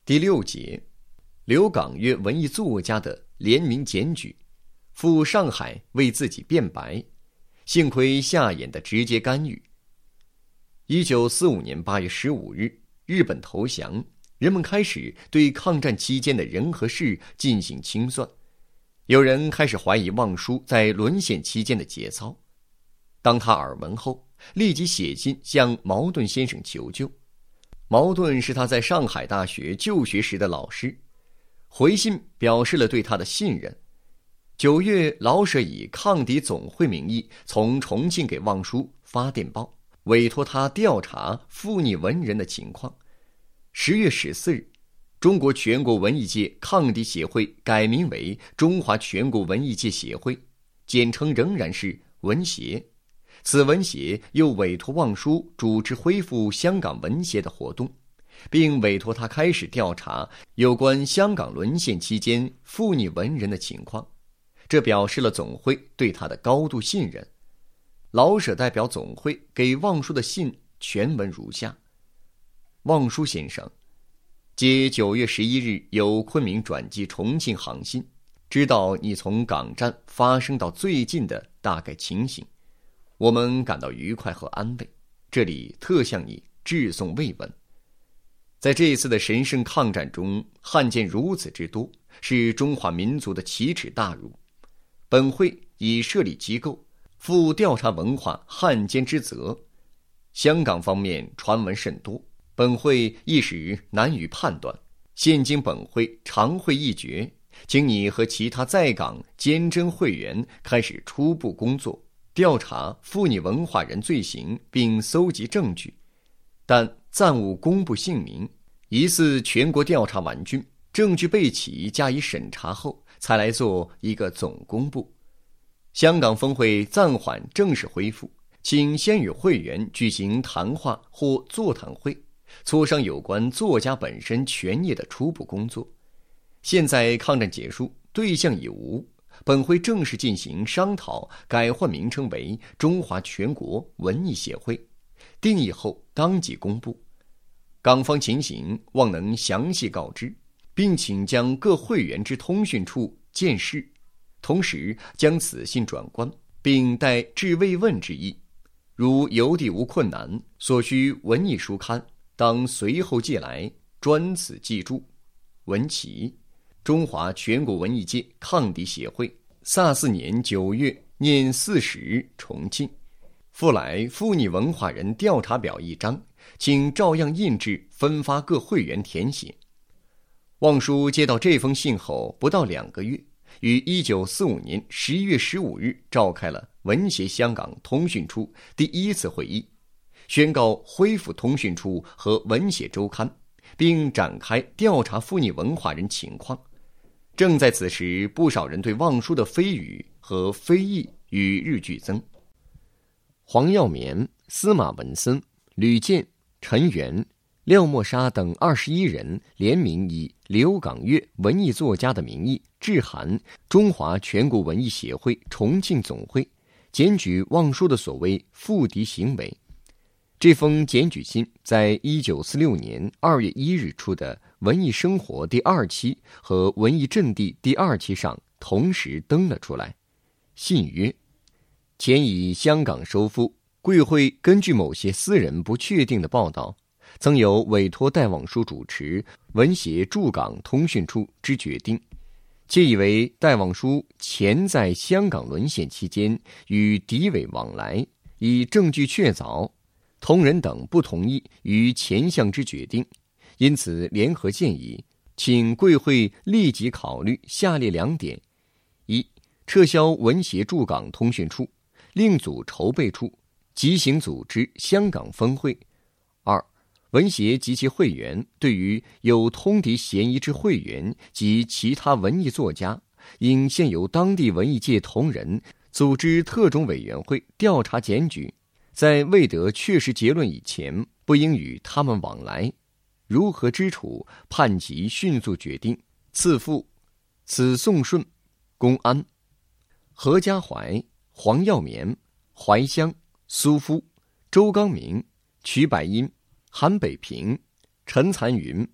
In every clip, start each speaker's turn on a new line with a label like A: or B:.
A: 第6节，刘港约文艺作家的联名检举，赴上海为自己辩白，幸亏夏衍的直接干预。1945年8月15日，日本投降，人们开始对抗战期间的人和事进行清算，有人开始怀疑望舒在沦陷期间的节操。当他耳闻后，立即写信向茅盾先生求救。茅盾是他在上海大学就学时的老师，回信表示了对他的信任。9月，老舍以抗敌总会名义从重庆给望舒发电报，委托他调查附逆文人的情况。10月14日，中国全国文艺界抗敌协会改名为中华全国文艺界协会，简称仍然是文协。此文协又委托望舒主持恢复香港文协的活动，并委托他开始调查有关香港沦陷期间附逆文人的情况，这表示了总会对他的高度信任。老舍代表总会给望舒的信全文如下：望舒先生，接9月11日由昆明转机重庆航信，知道你从港站发生到最近的大概情形，我们感到愉快和安慰，这里特向你致送慰问。在这一次的神圣抗战中，汉奸如此之多，是中华民族的奇耻大辱。本会已设立机构，负调查文化汉奸之责。香港方面传闻甚多，本会一时难于判断。现经本会常会议决，请你和其他在港监侦会员开始初步工作，调查附逆文化人罪行，并搜集证据，但暂勿公布姓名，疑似全国调查完竣，证据备齐加以审查后，才来做一个总公布。香港峰会暂缓正式恢复，请先与会员举行谈话或座谈会，磋商有关作家本身权益的初步工作。现在抗战结束，对象已无，本会正式进行商讨，改换名称为中华全国文艺协会，定义后当即公布。港方情形望能详细告知，并请将各会员之通讯处见示，同时将此信转关，并带致慰问之意。如邮递无困难，所需文艺书刊当随后寄来，专此记注。文其中华全国文艺界抗敌协会，44年9月年40日重庆。附来附逆文化人调查表1张，请照样印制，分发各会员填写。望舒接到这封信后不到2个月，于1945年11月15日召开了文协香港通讯处第1次会议，宣告恢复通讯处和文协周刊，并展开调查附逆文化人情况。正在此时，不少人对望舒的非语和非议与日俱增。黄耀绵、司马文森、吕健、陈元、廖沫沙等21人联名以刘港乐文艺作家的名义致函中华全国文艺协会重庆总会，检举望舒的所谓附敌行为。这封检举信在1946年2月1日出的《文艺生活》第2期和《文艺阵地》第2期上同时登了出来。信曰：前以香港收复，贵会根据某些私人不确定的报道，曾有委托戴望舒主持文协驻港通讯处之决定，窃以为戴望舒前在香港沦陷期间与敌伪往来，以证据确凿，同仁等不同意于前项之决定，因此联合建议，请贵会立即考虑下列2点：一、撤销文协驻港通讯处，另组筹备处，即行组织香港分会；二、文协及其会员对于有通敌嫌疑之会员及其他文艺作家，应现由当地文艺界同仁组织特种委员会调查检举，在未得确实结论以前，不应与他们往来。如何之处，判其迅速决定。次附此宋顺、公安、何家怀、黄耀绵、怀乡、苏夫、周刚明、瞿百英、韩北平、陈残云、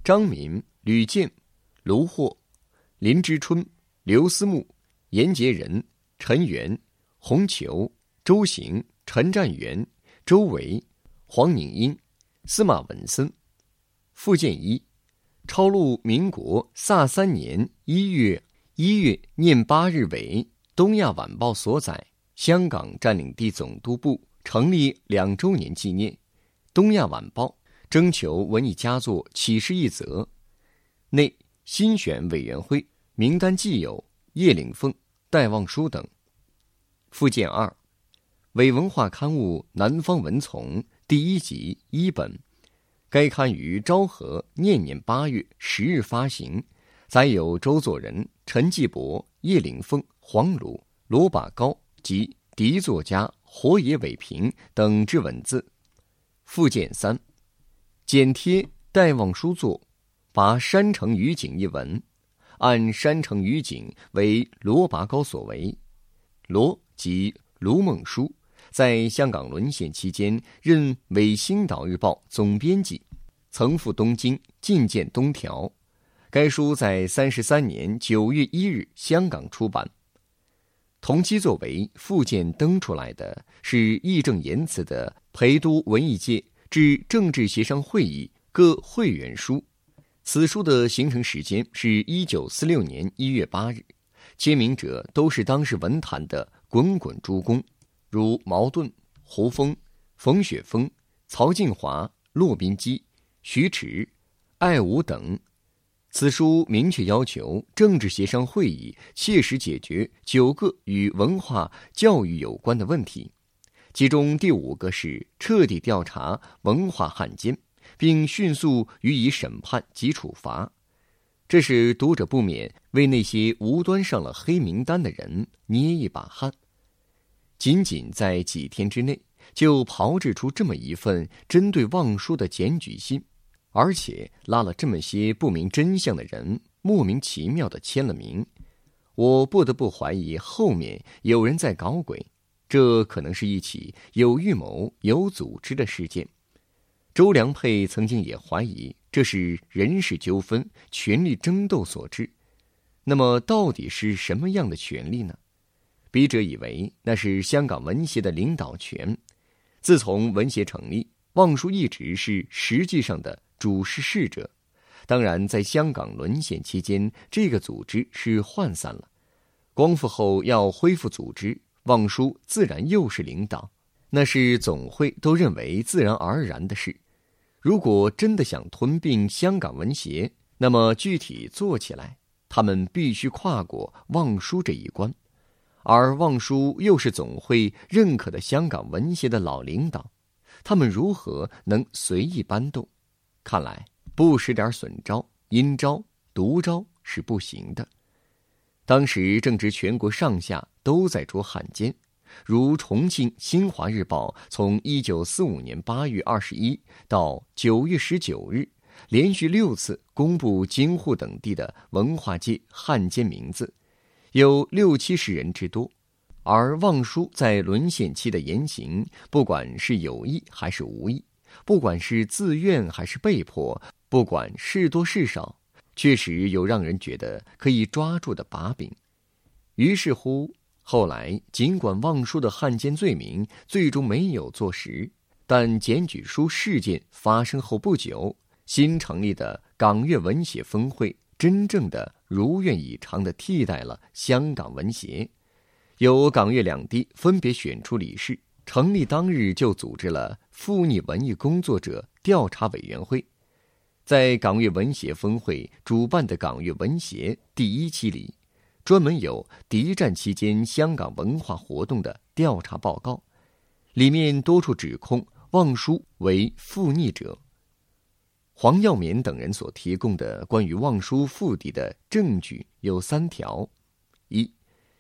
A: 张敏、吕健、卢霍、林之春、刘思慕、严杰仁、陈元、洪球、周行、陈占元、周维、黄宁英、司马文森、傅建一。抄录民国萨3年1月念8日为东亚晚报所载，香港占领地总督部成立2周年纪念，东亚晚报征求文艺佳作启事一则，内新选委员会名单既有叶领凤、戴望舒等。附件2，伪文化刊物《南方文丛》第1集1本，该刊于昭和年8月10日发行，载有周作人、陈继伯、叶领凤、黄鲁、罗把高及敌作家火野伟平等之文字。附件3，剪贴戴望舒作《拔山城余景》一文，按山城余景为罗拔高所为。罗即卢梦书，在香港沦陷期间任伪星岛日报总编辑，曾赴东京觐见东条。该书在33年9月1日香港出版。同期作为附件登出来的是义正言辞的陪都文艺界至政治协商会议各会员书。此书的形成时间是1946年1月8日，签名者都是当时文坛的滚滚诸公，如茅盾、胡风、冯雪峰、曹静华、骆宾基、徐迟、艾武等。此书明确要求政治协商会议切实解决9个与文化教育有关的问题，其中第5个是彻底调查文化汉奸，并迅速予以审判及处罚。这使读者不免为那些无端上了黑名单的人捏一把汗。仅仅在几天之内，就炮制出这么一份针对望舒的检举信，而且拉了这么些不明真相的人莫名其妙地签了名。我不得不怀疑后面有人在搞鬼，这可能是一起有预谋有组织的事件。周良佩曾经也怀疑这是人事纠纷、权力争斗所致。那么到底是什么样的权力呢？笔者以为那是香港文协的领导权。自从文协成立，望舒一直是实际上的主事事者。当然在香港沦陷期间，这个组织是涣散了。光复后要恢复组织，望舒自然又是领导，那是总会都认为自然而然的事。如果真的想吞并香港文协，那么具体做起来，他们必须跨过望舒这一关。而望舒又是总会认可的香港文协的老领导，他们如何能随意搬动？看来不使点损招、阴招、毒招是不行的。当时正值全国上下都在捉汉奸，如重庆新华日报从1945年8月21到9月19日连续6次公布京沪等地的文化界汉奸名字，有60-70人之多。而望舒在沦陷期的言行，不管是有意还是无意，不管是自愿还是被迫，不管是多是少，确实有让人觉得可以抓住的把柄。于是乎，后来尽管望舒的汉奸罪名最终没有坐实，但检举书事件发生后不久，新成立的港粤文协分会真正的如愿以偿地替代了香港文协。由港粤两地分别选出理事，成立当日就组织了附逆文艺工作者调查委员会。在港粤文协分会主办的港粤文协第1期里，专门有敌战期间香港文化活动的调查报告，里面多处指控望舒为附逆者。黄耀勉等人所提供的关于望舒附敌的证据有3条：一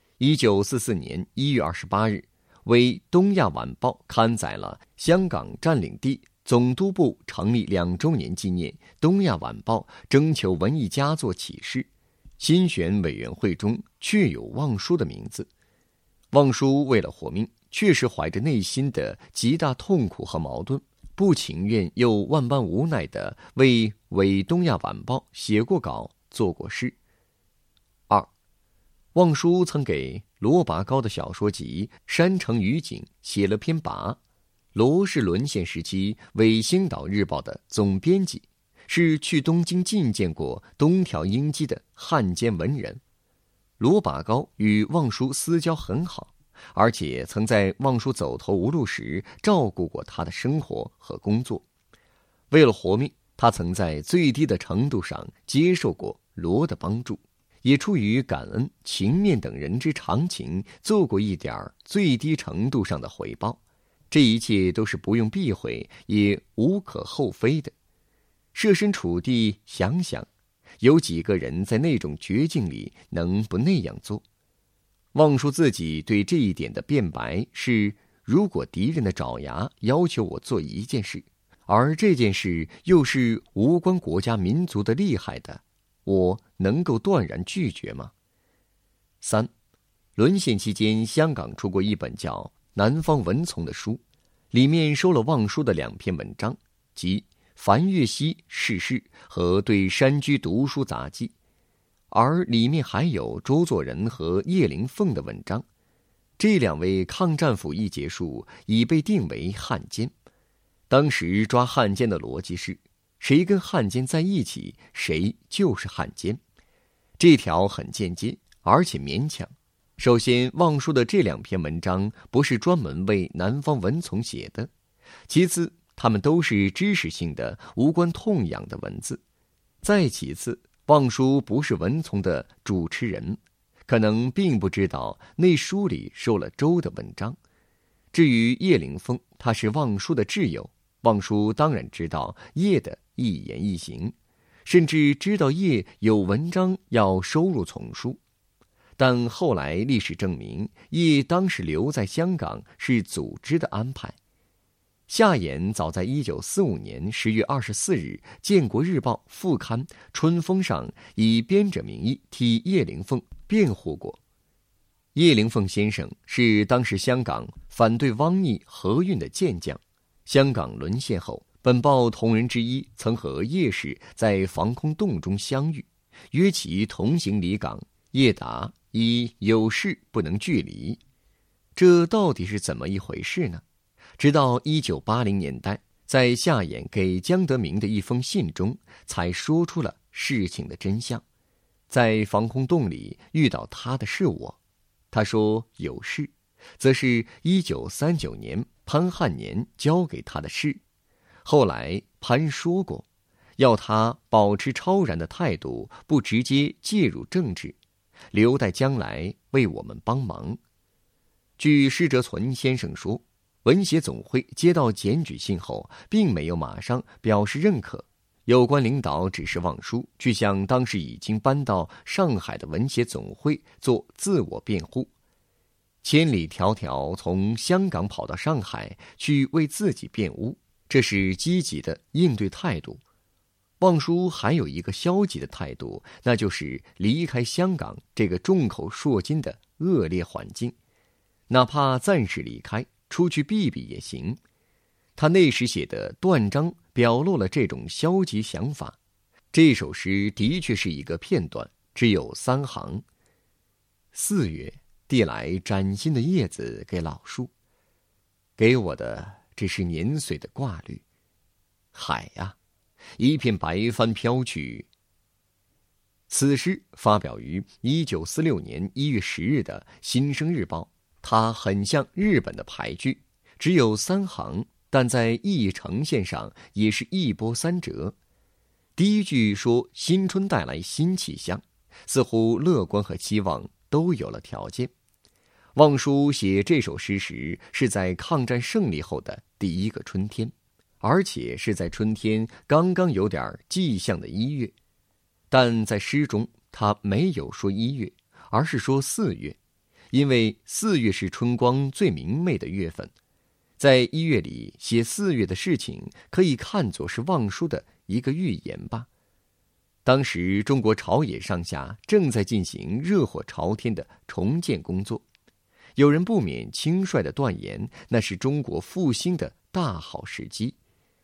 A: ，1944年1月28日，为《东亚晚报》刊载了香港占领地总督部成立2周年纪念《东亚晚报》征求文艺佳作启事，新选委员会中确有望舒的名字。望舒为了活命，确实怀着内心的极大痛苦和矛盾， 不情愿又万般无奈地为《伪东亚晚报》写过稿、做过诗。2. 望舒曾给罗拔高的小说集《山城雨景》写了篇跋。罗是沦陷时期为星岛日报的总编辑，是去东京觐见过东条英机的汉奸文人。罗拔高与望舒私交很好，而且曾在望舒走投无路时照顾过他的生活和工作。为了活命，他曾在最低的程度上接受过罗的帮助，也出于感恩、情面等人之常情，做过一点最低程度上的回报。这一切都是不用避讳，也无可厚非的。设身处地想想，有几个人在那种绝境里能不那样做？望舒自己对这一点的辩白是：如果敌人的爪牙要求我做一件事，而这件事又是无关国家民族的厉害的，我能够断然拒绝吗？3. 沦陷期间，香港出过一本叫《南方文丛》的书，里面收了望舒的2篇文章，即樊月熙逝世和对山居读书杂记，而里面还有周作人和叶灵凤的文章。这2位抗战服役结束，已被定为汉奸。当时抓汉奸的逻辑是，谁跟汉奸在一起，谁就是汉奸。这条很间接，而且勉强。首先，望舒的这2篇文章不是专门为南方文丛写的；其次，他们都是知识性的、无关痛痒的文字；再其次，望舒不是文丛的主持人，可能并不知道那书里收了周的文章。至于叶灵凤，他是望舒的挚友，望舒当然知道叶的一言一行，甚至知道叶有文章要收入丛书。但后来历史证明，叶当时留在香港是组织的安排。夏衍早在1945年10月24日《建国日报》副刊《春风》上以编者名义替叶灵凤辩护过。叶灵凤先生是当时香港反对汪逆何运的健将。香港沦陷后，本报同仁之一曾和叶氏在防空洞中相遇，约其同行离港。叶答以有事不能距离，这到底是怎么一回事呢？直到1980年代，在夏衍给江德铭的一封信中，才说出了事情的真相。在防空洞里遇到他的是我，他说有事，则是1939年潘汉年交给他的事。后来潘说过，要他保持超然的态度，不直接介入政治，留待将来为我们帮忙。据施哲存先生说，文协总会接到检举信后，并没有马上表示认可，有关领导指示望舒去向当时已经搬到上海的文协总会做自我辩护，千里迢迢从香港跑到上海去为自己辩护，这是积极的应对态度。望舒还有一个消极的态度，那就是离开香港这个众口铄金的恶劣环境，哪怕暂时离开，出去避避也行。他那时写的断章表露了这种消极想法。这首诗的确是一个片段，只有3行。4月递来崭新的叶子给老树，给我的只是年岁的挂虑。海呀，一片白帆飘去。此诗发表于1946年1月10日的《新生日报》，它很像日本的俳句，只有3行，但在意义呈现上也是一波三折。第一句说新春带来新气象，似乎乐观和希望都有了条件。望舒写这首诗时，是在抗战胜利后的第一个春天，而且是在春天刚刚有点迹象的1月。但在诗中他没有说1月，而是说4月，因为4月是春光最明媚的月份。在1月里写4月的事情，可以看作是望舒的一个预言吧。当时中国朝野上下正在进行热火朝天的重建工作，有人不免轻率地断言，那是中国复兴的大好时机。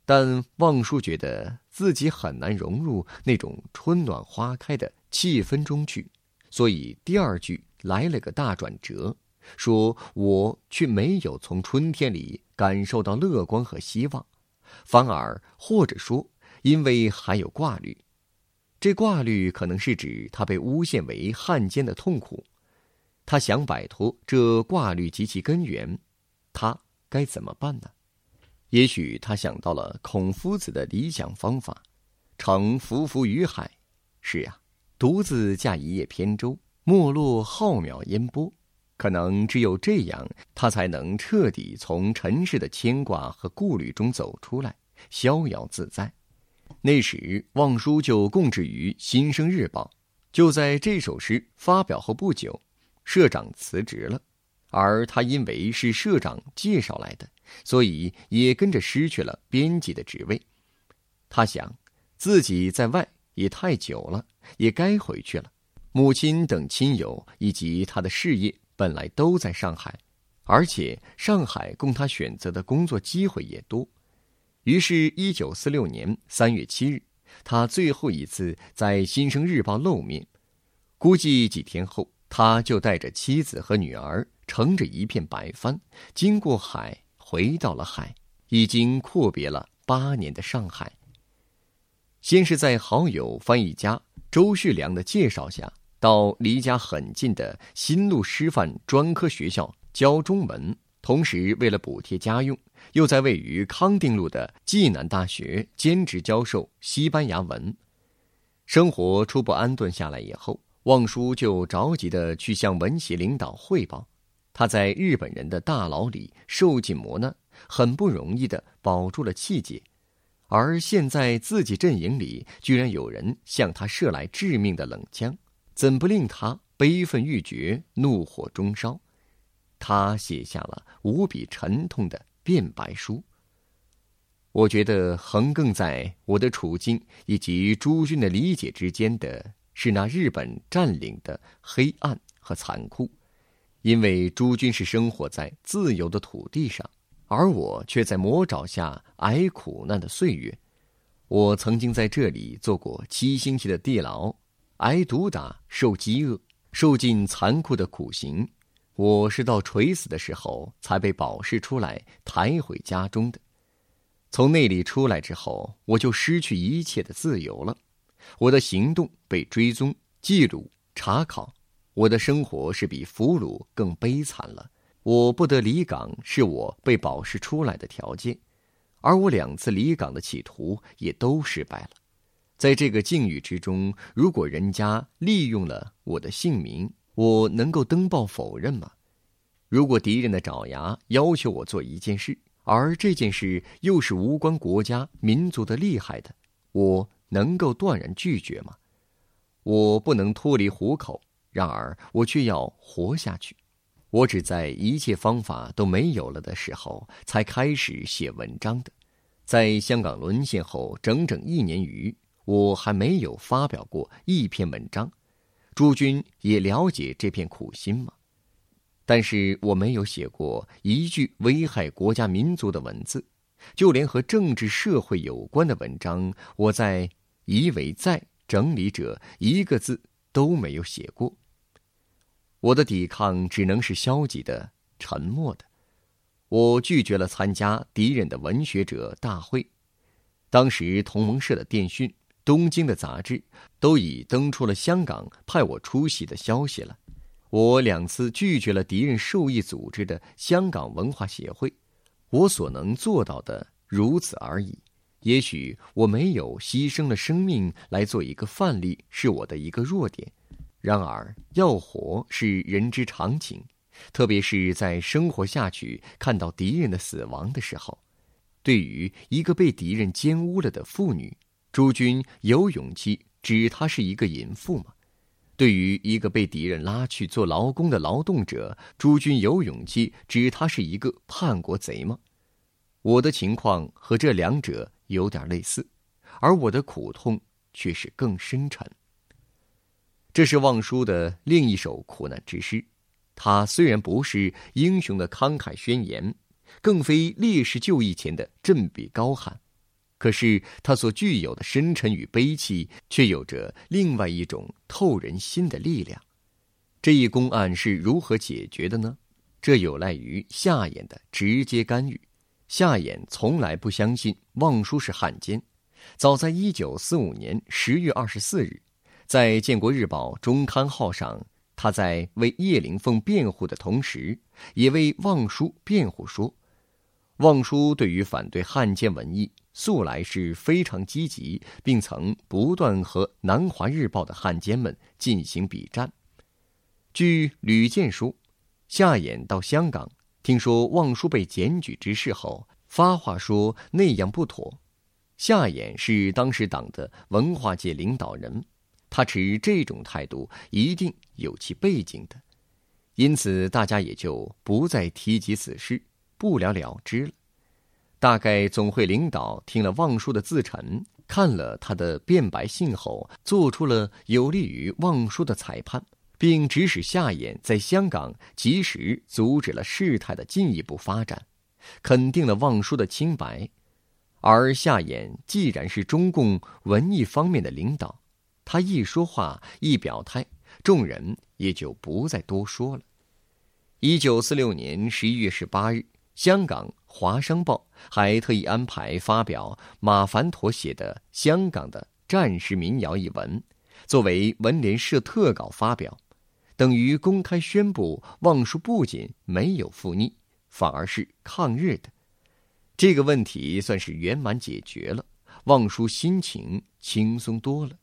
A: 但望舒觉得自己很难融入那种春暖花开的气氛中去，所以第二句来了个大转折，说我却没有从春天里感受到乐观和希望，反而或者说因为还有挂虑。这挂虑可能是指他被诬陷为汉奸的痛苦，他想摆脱这挂虑及其根源，他该怎么办呢？也许他想到了孔夫子的理想方法，乘浮浮于海。是呀，独自驾一叶扁舟，没落浩渺烟波。可能只有这样，他才能彻底从尘世的牵挂和顾虑中走出来，逍遥自在。那时望舒就供职于《新生日报》，就在这首诗发表后不久，社长辞职了，而他因为是社长介绍来的，所以也跟着失去了编辑的职位。他想，自己在外也太久了，也该回去了。母亲等亲友以及他的事业本来都在上海，而且上海供他选择的工作机会也多。于是1946年3月7日，他最后一次在《新生日报》露面。估计几天后，他就带着妻子和女儿，乘着一片白帆，经过海，回到了海，已经阔别了8年的上海。先是在好友翻译家周旭良的介绍下，到离家很近的新路师范专科学校教中文，同时为了补贴家用，又在位于康定路的暨南大学兼职教授西班牙文。生活初步安顿下来以后，望舒就着急地去向文协领导汇报，他在日本人的大牢里受尽磨难，很不容易地保住了气节，而现在自己阵营里居然有人向他射来致命的冷枪，怎不令他悲愤欲绝，怒火中烧？他写下了无比沉痛的辩白书。我觉得横亘在我的处境以及诸君的理解之间的是那日本占领的黑暗和残酷，因为诸君是生活在自由的土地上，而我却在魔爪下挨苦难的岁月。我曾经在这里做过7星期的地牢，挨毒打，受饥饿，受尽残酷的苦刑。我是到垂死的时候才被保释出来，抬回家中的。从那里出来之后，我就失去一切的自由了。我的行动被追踪、记录、查考，我的生活是比俘虏更悲惨了。我不得离港是我被保释出来的条件，而我2次离港的企图也都失败了。在这个境遇之中，如果人家利用了我的姓名，我能够登报否认吗？如果敌人的爪牙要求我做一件事，而这件事又是无关国家民族的利害的，我能够断然拒绝吗？我不能脱离虎口，然而我却要活下去。我只在一切方法都没有了的时候才开始写文章的。在香港沦陷后整整1年余，我还没有发表过一篇文章。诸君也了解这片苦心吗？但是我没有写过一句危害国家民族的文字，就连和政治社会有关的文章，我在以为在整理者1个字都没有写过。我的抵抗只能是消极的、沉默的。我拒绝了参加敌人的文学者大会。当时同盟社的电讯、东京的杂志都已登出了香港派我出席的消息了。我2次拒绝了敌人授意组织的香港文化协会，我所能做到的如此而已。也许我没有牺牲了生命来做一个范例，是我的一个弱点。然而要活是人之常情，特别是在生活下去看到敌人的死亡的时候。对于一个被敌人奸污了的妇女，诸君有勇气指她是一个淫妇吗？对于一个被敌人拉去做劳工的劳动者，诸君有勇气指他是一个叛国贼吗？我的情况和这2者有点类似，而我的苦痛却是更深沉。这是望舒的另一首苦难之诗，它虽然不是英雄的慷慨宣言，更非烈士就义前的振臂高喊， 可是它所具有的深沉与悲戚，却有着另外一种透人心的力量。这一公案是如何解决的呢？这有赖于夏衍的直接干预。夏衍从来不相信望舒是汉奸。早在1945年10月24日，在《建国日报》中刊号上，他在为叶灵凤辩护的同时，也为望舒辩护说，望舒对于反对汉奸文艺素来是非常积极，并曾不断和南华日报的汉奸们进行笔战。据吕健说，夏衍到香港听说望舒被检举之事后，发话说那样不妥。夏衍是当时党的文化界领导人，他持这种态度一定有其背景的，因此大家也就不再提及此事，不了了之了。大概总会领导听了望舒的自陈，看了他的辩白信后，做出了有利于望舒的裁判，并指使夏衍在香港及时阻止了事态的进一步发展，肯定了望舒的清白。而夏衍既然是中共文艺方面的领导，他一说话一表态，众人也就不再多说了。1946年11月18日，香港《华商报》还特意安排发表马凡陀写的《香港的战时民谣》一文，作为文联社特稿发表，等于公开宣布望舒不仅没有附逆，反而是抗日的。这个问题算是圆满解决了，望舒心情轻松多了。